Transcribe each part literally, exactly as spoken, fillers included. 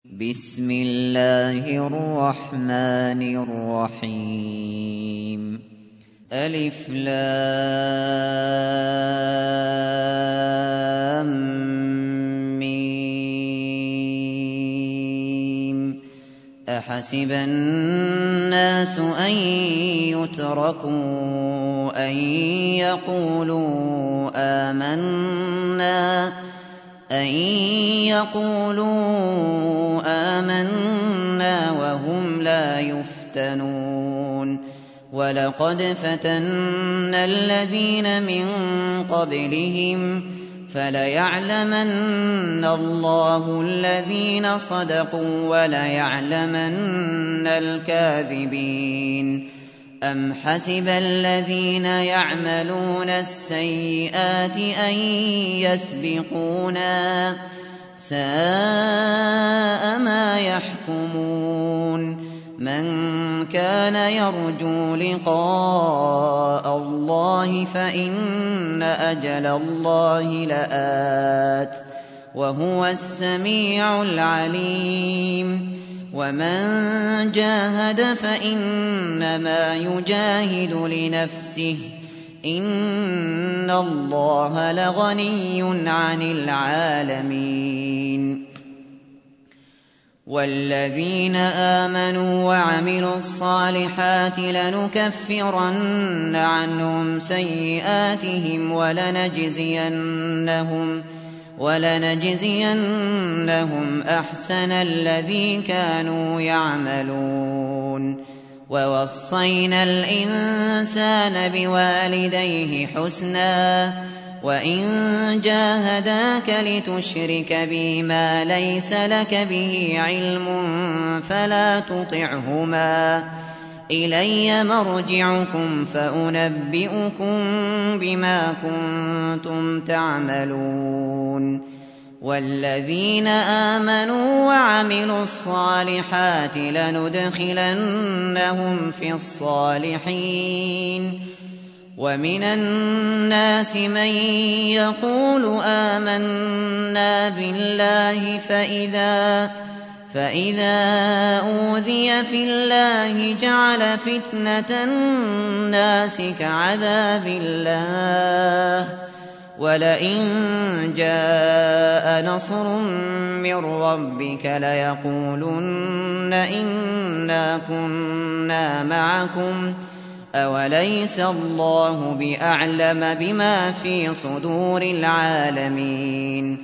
بسم الله الرحمن الرحيم ألف لام ميم أحسب الناس أن يتركوا أن يقولوا آمنا أن يقولوا آمنا وهم لا يفتنون ولقد فتنا الذين من قبلهم فليعلمن الله الذين صدقوا وليعلمن الكاذبين أم حسب الذين يعملون السيئات أن يسبقونا ساء ما يحكمون من كان يرجو لقاء الله فإن أجل الله لآت وهو السميع العليم ومن جاهد فإنما يجاهد لنفسه إن الله لغني عن العالمين والذين آمنوا وعملوا الصالحات لنكفرن عنهم سيئاتهم ولنجزينهم ولنجزينهم أحسن الذي كانوا يعملون ووصينا الإنسان بوالديه حسنا وإن جاهداك لتشرك بي ما ليس لك به علم فلا تطعهما إلي مرجعكم فأنبئكم بما كنتم تعملون والذين آمنوا وعملوا الصالحات لندخلنهم في الصالحين ومن الناس من يقول آمنا بالله فإذا فإذا أوذي في الله جعل فتنة الناس كعذاب الله ولئن جاء نصر من ربك ليقولن إنا كنا معكم أوليس الله بأعلم بما في صدور العالمين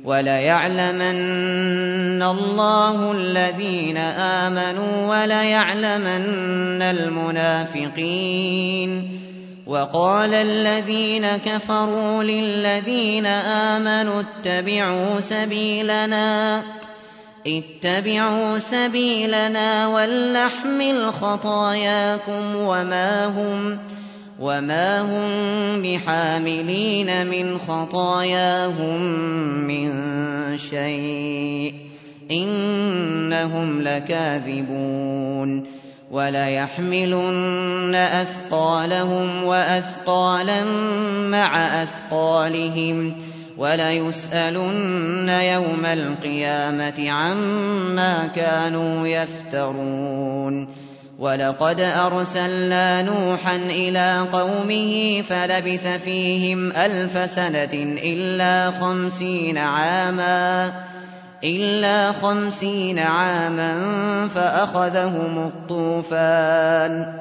وليعلمن الله الذين آمنوا وليعلمن المنافقين وقال الذين كفروا للذين آمنوا اتبعوا سبيلنا اتبعوا سبيلنا ولنحمل خطاياكم وما هم وما هم بحاملين من خطاياهم من شيء إنهم لكاذبون وليحملن أثقالهم وأثقالا مع أثقالهم وليسألن يوم القيامة عما كانوا يفترون ولقد أرسلنا نوحا إلى قومه فلبث فيهم ألف سنة إلا خمسين عاما إلا خمسين عاما فأخذهم الطوفان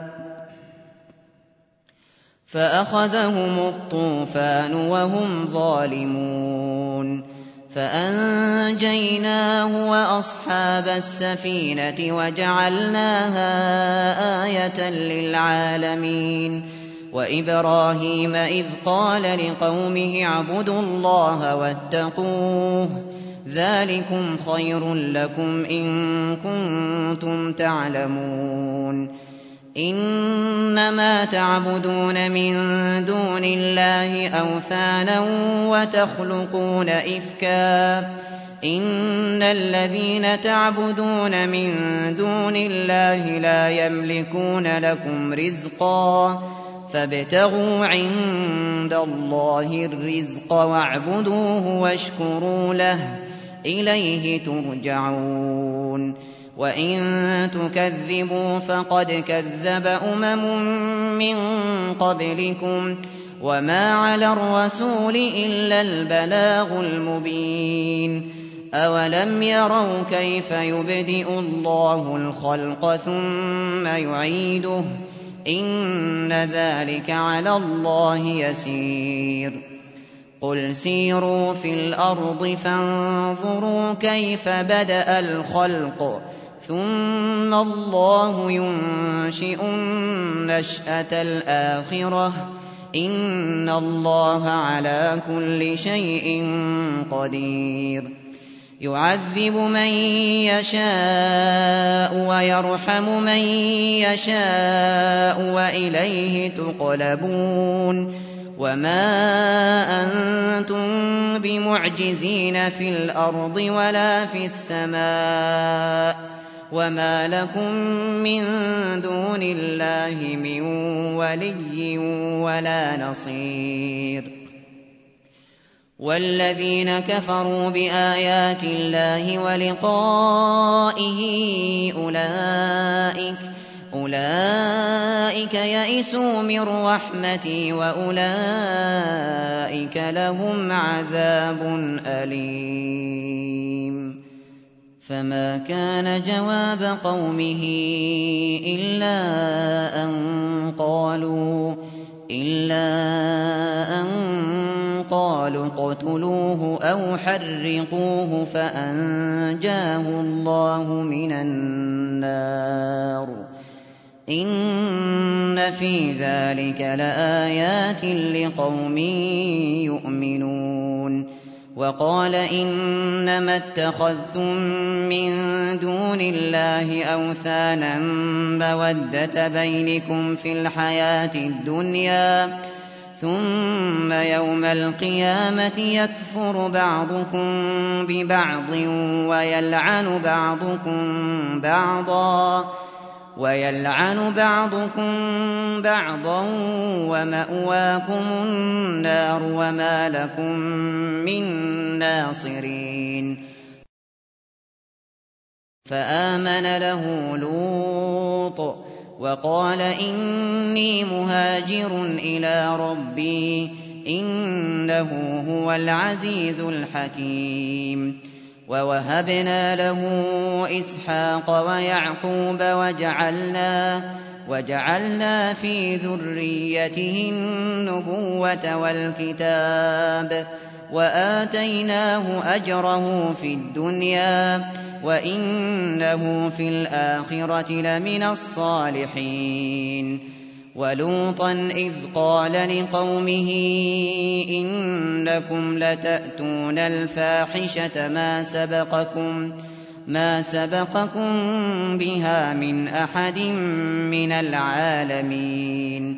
فأخذهم الطوفان وهم ظالمون فأنجيناه وأصحاب السفينة وجعلناها آية للعالمين وإبراهيم إذ قال لقومه اعبدوا الله واتقوه ذلكم خير لكم إن كنتم تعلمون إنما تعبدون من دون الله أوثانا وتخلقون إفكا إن الذين تعبدون من دون الله لا يملكون لكم رزقا فابتغوا عند الله الرزق واعبدوه واشكروا له إليه ترجعون يعلمون وإن تكذبوا فقد كذب أمم من قبلكم وما على الرسول إلا البلاغ المبين أولم يروا كيف يبدئ الله الخلق ثم يعيده إن ذلك على الله يسير قل سيروا في الأرض فانظروا كيف بدأ الخلق ثم الله ينشئ النشأة الآخرة إن الله على كل شيء قدير يعذب من يشاء ويرحم من يشاء وإليه تقلبون وما أنتم بمعجزين في الأرض ولا في السماء وما لكم من دون الله من ولي ولا نصير والذين كفروا بآيات الله ولقائه أولئك أولئك يئسوا من رحمتي وأولئك لهم عذاب أليم فما كان جواب قومه إلا أن قالوا إلا أن قالوا اقتلوه أو حرقوه فأنجاه الله من النار إن في ذلك لآيات لقوم يؤمنون وقال إنما اتخذتم من دون الله أوثانا مودة بينكم في الحياة الدنيا ثم يوم القيامة يكفر بعضكم ببعض ويلعن بعضكم بعضا ويلعن بعضكم بعضا ومأواكم النار وما لكم من ناصرين فآمن له لوط وقال إني مهاجر إلى ربي إنه هو العزيز الحكيم ووهبنا له إسحاق ويعقوب وجعلنا وجعلنا في ذريته النبوة والكتاب وآتيناه أجره في الدنيا وإنه في الآخرة لمن الصالحين ولوطا إذ قال لقومه إنكم لتأتون الفاحشة ما سبقكم ما سبقكم بها من أحد من العالمين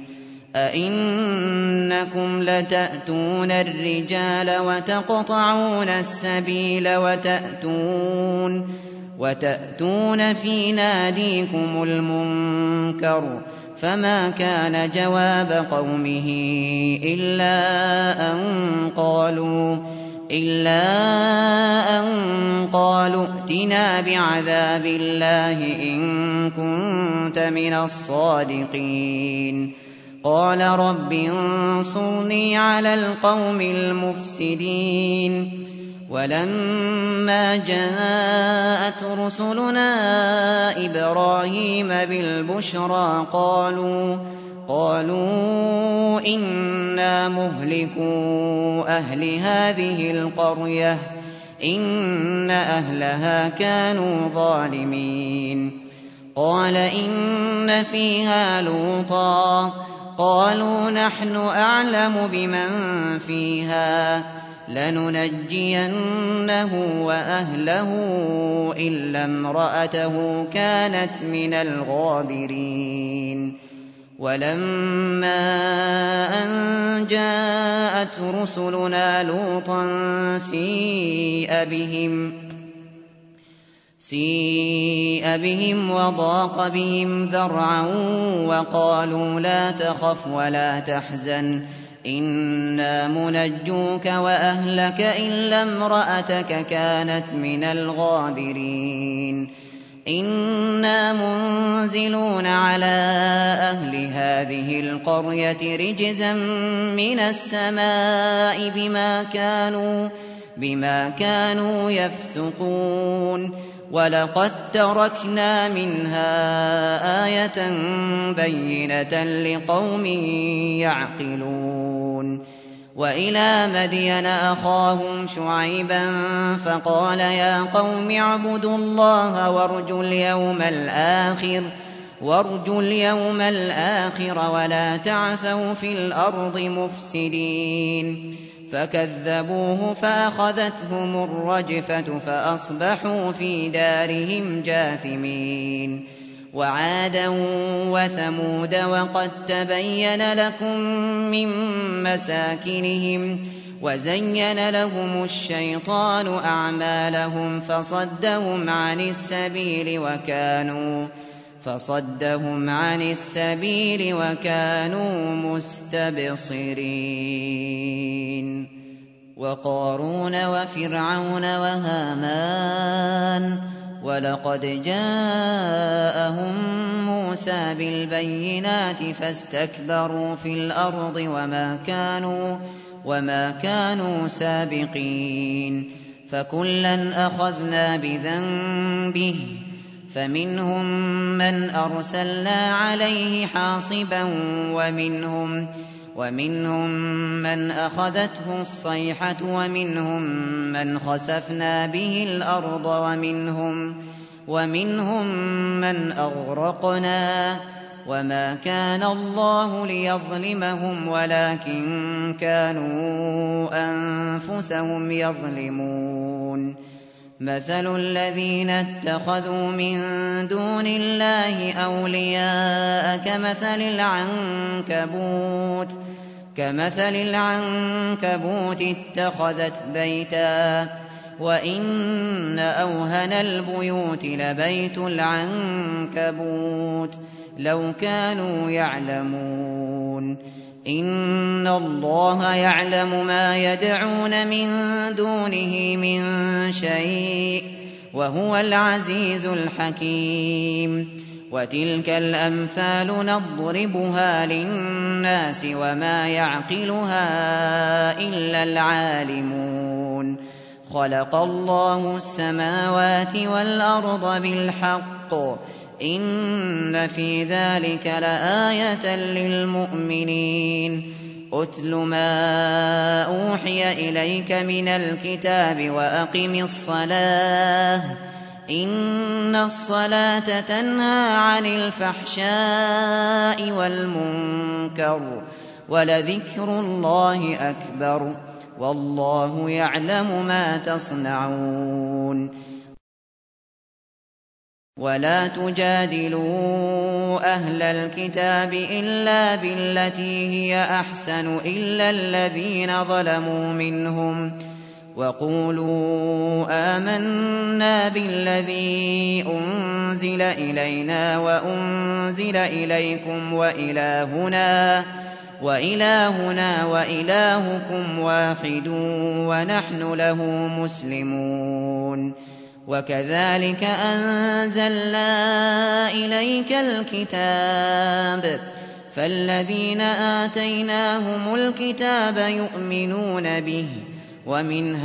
أئنكم لتأتون الرجال وتقطعون السبيل وتأتون وتأتون في ناديكم المنكر فما كان جواب قومه إلا أن قالوا إلا أن قالوا ائتنا بعذاب الله إن كنت من الصادقين قال رب انصرني على القوم المفسدين ولما جاءت رسلنا إبراهيم بالبشرى قالوا قالوا إنا مهلكو أهل هذه القرية إن أهلها كانوا ظالمين قال إن فيها لوطا قالوا نحن أعلم بمن فيها لننجينه وأهله إلا امرأته كانت من الغابرين ولما أن جاءت رسلنا لوطا سيء بهم سيء بهم وضاق بهم ذرعا وقالوا لا تخف ولا تحزن إنا منجوك وأهلك إلا امرأتك كانت من الغابرين إنا منزلون على أهل هذه القرية رجزا من السماء بما كانوا, بما كانوا يفسقون ولقد تركنا منها آية بينة لقوم يعقلون وإلى مدين أخاهم شعيبا فقال يا قوم اعبدوا الله وارجوا اليوم الآخر, وارجوا اليوم الآخر ولا تعثوا في الأرض مفسدين فكذبوه فأخذتهم الرجفة فأصبحوا في دارهم جاثمين وعادا وثمود وقد تبين لكم من مساكنهم وزين لهم الشيطان أعمالهم فصدهم عن السبيل وكانوا فصدهم عن السبيل وكانوا مستبصرين وقارون وفرعون وهامان ولقد جاءهم موسى بالبينات فاستكبروا في الأرض وما كانوا, وما كانوا سابقين فكلا أخذنا بذنبه فمنهم من أرسلنا عليه حاصبا ومنهم, ومنهم من أخذته الصيحة ومنهم من خسفنا به الأرض ومنهم, ومنهم من أغرقنا وما كان الله ليظلمهم ولكن كانوا أنفسهم يظلمون مثل الذين اتخذوا من دون الله أولياء كمثل العنكبوت كمثل العنكبوت اتخذت بيتا وإن أوهن البيوت لبيت العنكبوت لو كانوا يعلمون إن الله يعلم ما يدعون من دونه من شيء وهو العزيز الحكيم وتلك الأمثال نضربها للناس وما يعقلها إلا العالمون خلق الله السماوات والأرض بالحق إن في ذلك لآية للمؤمنين أتل ما أوحي إليك من الكتاب وأقم الصلاة إن الصلاة تنهى عن الفحشاء والمنكر ولذكر الله أكبر والله يعلم ما تصنعون ولا تجادلوا أهل الكتاب إلا بالتي هي أحسن إلا الذين ظلموا منهم وقولوا آمنا بالذي أنزل إلينا وأنزل إليكم وإلهنا وإلهنا وإلهكم واحد ونحن له مسلمون وكذلك أنزلنا إليك الكتاب فالذين آتيناهم الكتاب يؤمنون به ومن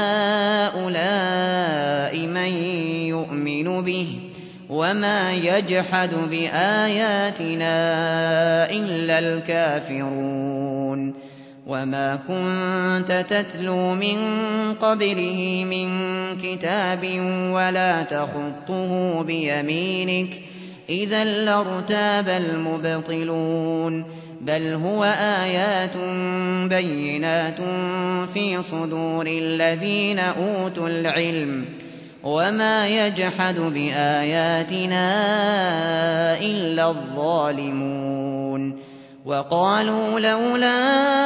هؤلاء من يؤمن به وما يجحد بآياتنا إلا الكافرون وما كنت تتلو من قبله من كتاب ولا تخطه بيمينك إذا لارتاب المبطلون بل هو آيات بينات في صدور الذين أوتوا العلم وما يجحد بآياتنا إلا الظالمون وقالوا لولا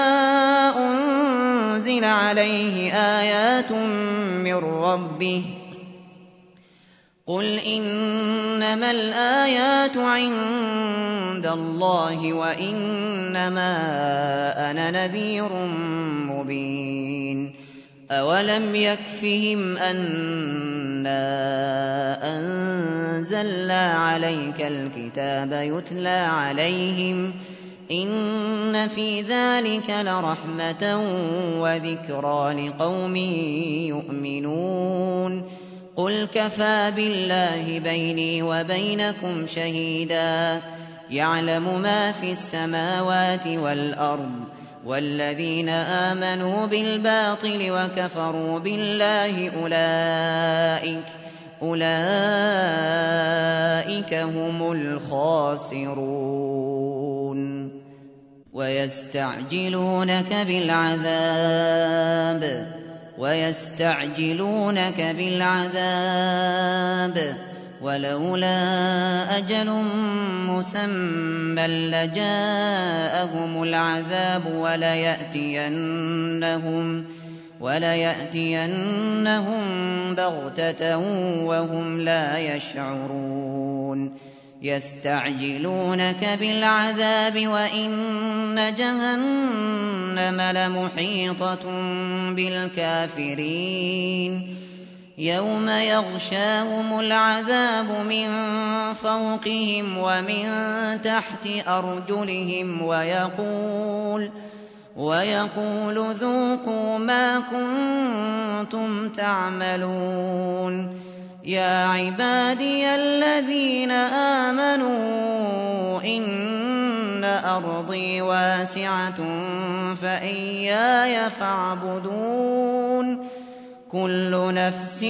أنزل عليه آيات من ربه قُلْ إِنَّمَا الْآيَاتُ عِندَ اللَّهِ وَإِنَّمَا أَنَا نَذِيرٌ مُّبِينٌ أَوَلَمْ يَكْفِهِمْ أَنَّا أَنزَلْنَا عَلَيْكَ الْكِتَابَ يُتْلَىٰ عَلَيْهِمْ ۚ إِنَّ فِي ذَٰلِكَ لَرَحْمَةً وَذِكْرَىٰ لِقَوْمٍ يُؤْمِنُونَ قُلْ كَفَىٰ بِاللَّهِ بَيْنِي وَبَيْنَكُمْ شَهِيدًا يَعْلَمُ مَا فِي السَّمَاوَاتِ وَالْأَرْضِ ۗ وَالَّذِينَ آمَنُوا بِالْبَاطِلِ وَكَفَرُوا بِاللَّهِ أُولَٰئِكَ أُولَٰئِكَ هُمُ الْخَاسِرُونَ وَيَسْتَعْجِلُونَكَ بِالْعَذَابِ وَيَسْتَعْجِلُونَكَ بِالْعَذَابِ وَلَوْلَا أَجَلٌ مُّسَمًّى لَّجَاءَهُمُ الْعَذَابُ وَلَيَأْتِيَنَّهُمْ وَلَيَأْتِيَنَّهُم بَغْتَةً وَهُمْ لَا يَشْعُرُونَ يَسْتَعْجِلُونَكَ بِالْعَذَابِ وَإِنَّ جَهَنَّمَ لَمُحِيطَةٌ بِالْكَافِرِينَ يَوْمَ يَغْشَاهُمُ الْعَذَابُ مِن فَوْقِهِمْ وَمِن تَحْتِ أَرْجُلِهِمْ وَيَقُولُ وَيَقُولُ ذُوقُوا مَا كُنتُمْ تَعْمَلُونَ يَا عِبَادِيَ الَّذِينَ آمَنُوا إِنَّ أَرْضِي وَاسِعَةٌ فَإِيَّايَ فَاعْبُدُونِ كُلُّ نَفْسٍ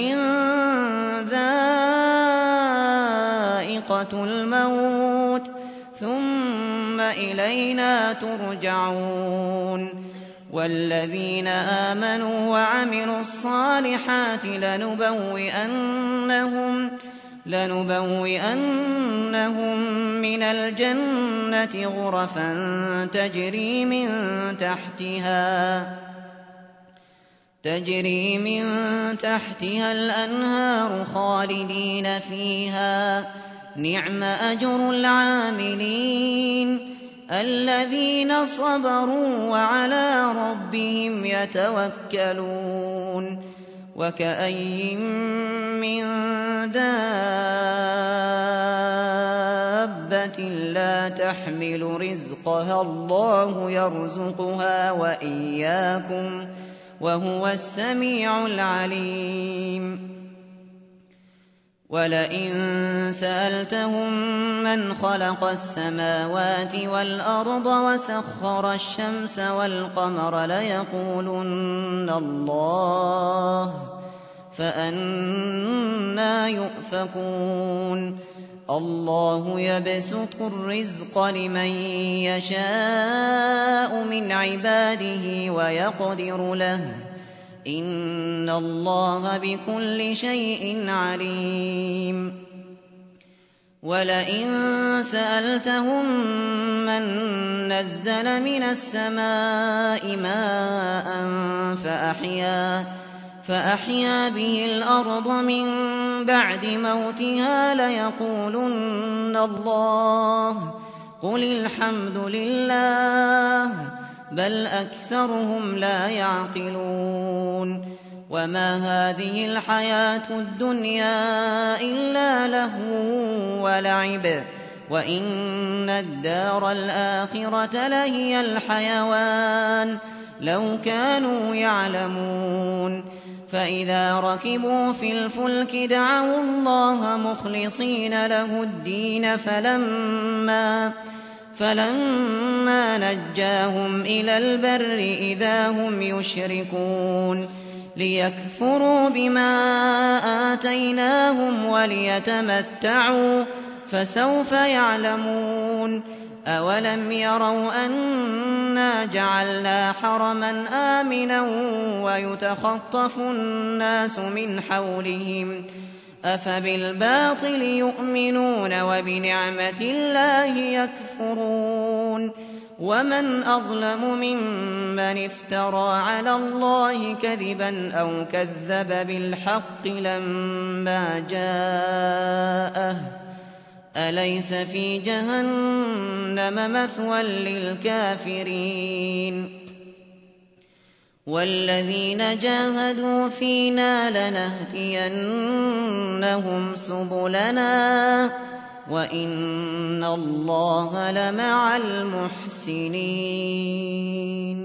ذَائِقَةُ الْمَوْتِ ثُمَّ إِلَيْنَا تُرْجَعُونَ وَالَّذِينَ آمَنُوا وَعَمِلُوا الصَّالِحَاتِ لَنُبَوِّئَنَّهُم لَنُبَوِّئَنَّهُم مِّنَ الْجَنَّةِ غُرَفًا تَجْرِي مِن تَحْتِهَا تَجْرِي مِن تَحْتِهَا الْأَنْهَارُ خَالِدِينَ فِيهَا ۚ نِعْمَ أَجْرُ الْعَامِلِينَ الَّذِينَ صَبَرُوا وَعَلَىٰ رَبِّهِمْ يَتَوَكَّلُونَ وَكَأَيِّن مِّن دَابَّةٍ لَّا تَحْمِلُ رِزْقَهَا اللَّهُ يَرْزُقُهَا وَإِيَّاكُمْ ۚ وَهُوَ السَّمِيعُ الْعَلِيمُ وَلَئِن سَأَلْتَهُم مَّنْ خَلَقَ السَّمَاوَاتِ وَالْأَرْضَ وَسَخَّرَ الشَّمْسَ وَالْقَمَرَ لَيَقُولُنَّ اللَّهُ ۖ فَأَنَّىٰ يُؤْفَكُونَ اللَّهُ يَبْسُطُ الرِّزْقَ لِمَن يَشَاءُ مِنْ عِبَادِهِ وَيَقْدِرُ لَهُ ۚ إِنَّ اللَّهَ بِكُلِّ شَيْءٍ عَلِيمٌ وَلَئِن سَأَلْتَهُم مَّن نَّزَّلَ مِنَ السَّمَاءِ مَاءً فَأَحْيَا فَأَحْيَا بِهِ الْأَرْضَ مِن بَعْدِ مَوْتِهَا لَيَقُولُنَّ اللَّهُ ۚ قُلِ الْحَمْدُ لِلَّهِ ۚ بَلْ أَكْثَرُهُمْ لَا يَعْقِلُونَ وَمَا هَٰذِهِ الْحَيَاةُ الدُّنْيَا إِلَّا لَهْوٌ وَلَعِبٌ ۚ وَإِنَّ الدَّارَ الْآخِرَةَ لَهِيَ الْحَيَوَانُ ۚ لَوْ كَانُوا يَعْلَمُونَ فَإِذَا رَكِبُوا فِي الْفُلْكِ دَعَوُا اللَّهَ مُخْلِصِينَ لَهُ الدِّينَ فَلَمَّا فَلَمَّا نَجَّاهُمْ إِلَى الْبَرِّ إِذَا هُمْ يُشْرِكُونَ لِيَكْفُرُوا بِمَا آتَيْنَاهُمْ وَلِيَتَمَتَّعُوا ۖ فَسَوْفَ يَعْلَمُونَ أَوَلَمْ يَرَوْا أَنَّا جَعَلْنَا حَرَمًا آمِنًا وَيُتَخَطَّفُ النَّاسُ مِنْ حَوْلِهِمْ ۚ أَفَبِالْبَاطِلِ يُؤْمِنُونَ وَبِنِعْمَةِ اللَّهِ يَكْفُرُونَ وَمَنْ أَظْلَمُ مِمَّنِ افْتَرَىٰ عَلَى اللَّهِ كَذِبًا أَوْ كَذَّبَ بِالْحَقِّ لَمَّا جَاءَهُ ۚ أَلَيْسَ فِي جَهَنَّمَ مَثْوًى لِّلْكَافِرِينَ وَالَّذِينَ جَاهَدُوا فِينَا لَنَهْدِيَنَّهُمْ سُبُلَنَا ۚ وَإِنَّ اللَّهَ لَمَعَ الْمُحْسِنِينَ